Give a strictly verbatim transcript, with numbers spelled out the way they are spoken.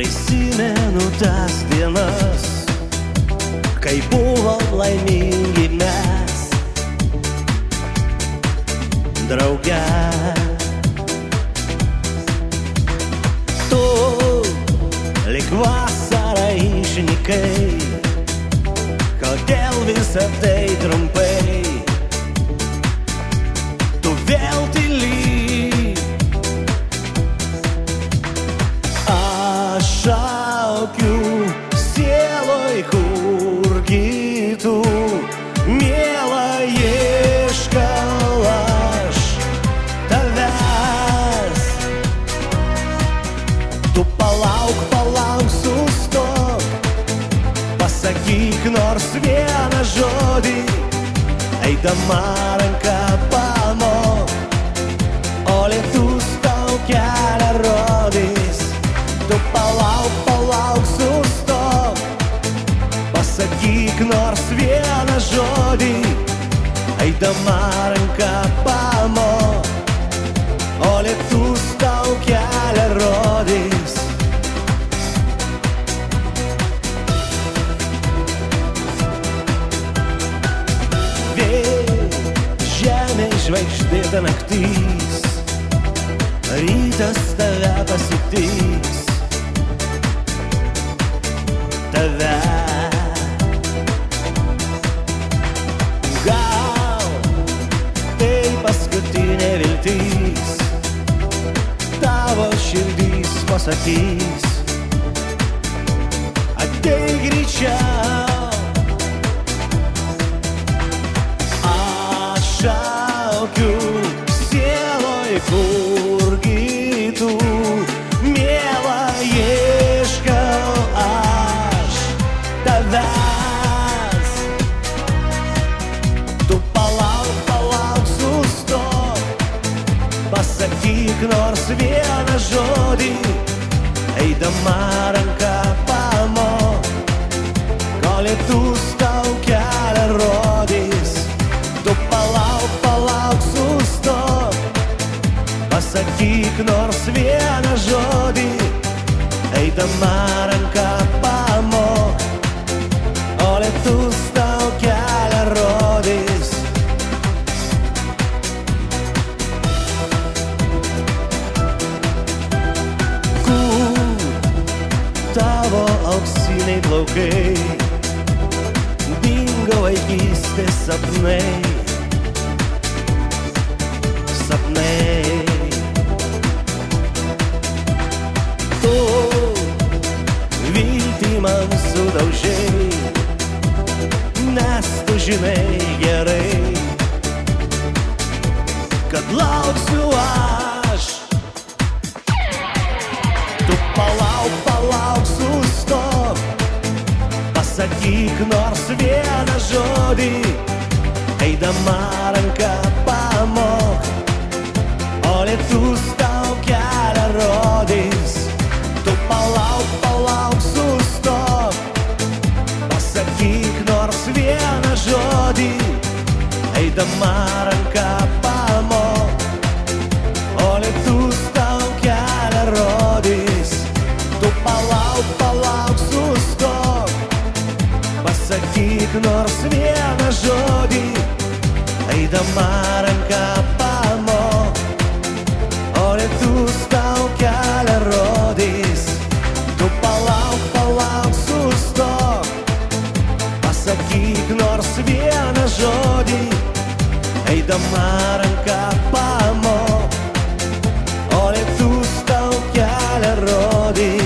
Prisimenu tas dienas, kai buvom laimingi mes drauge. Tu lyg vasarą išnykai, kodėl visa tai trumpai? Tu vėl tyli, aš šaukiu sieloj, kurgi tu, miela, ieškau aš tavęs. Tu palauk, palauk, sustok, pasakyk nors vieną žodį, eidama ranką pamok, o lietus tau kelią rodys. Tu palauk, palauk, sustok, pasakyk nors vieną žodį, eidama ranką pamok, o lietus tau kelią rodys. Vėl žemė žvaigždėta naktis, rytas tave pasitiks, tave. Gal tai paskutinė viltis, tavo širdys pasakys, ateik greičiau. Aš šaukiu sieloj, kurgi tu, miela, ieškau aš tavęs. Tu palauk, palauk, sustok, pasakyk nors vieną žodį, eidama ranką pamok, kol lietus tau kelią rodys. Tu palauk, palauk, sustok, pasakyk nors vieną žodį, eidama ranką pamok, o lietus tau kelią rodys. Kur tavo auksiniai plaukai, dingo vaikystės sapnai, sapnai. Tu viltį man sudaužei, nes tu žinai gerai, kad lauksiu aš. Tu palauk, palauk, sustok, pasakyk nors vieną žodį, eidama ranką pamok, o lietus tau kelią rodys. Tu palauk, palauk, sustok, pasakyk nors vieną žodį, eidama ranką pamok, o lietus tau kelią rodys. Tu palauk, palauk, sustok, pasakyk nors vieną žodį, eidama ranką pamok, o lietus tau kelią rodys. Tu palauk, palauk, sustok, pasakyk nors vieną žodį, eidama ranką pamok, o lietus tau kelią rodys.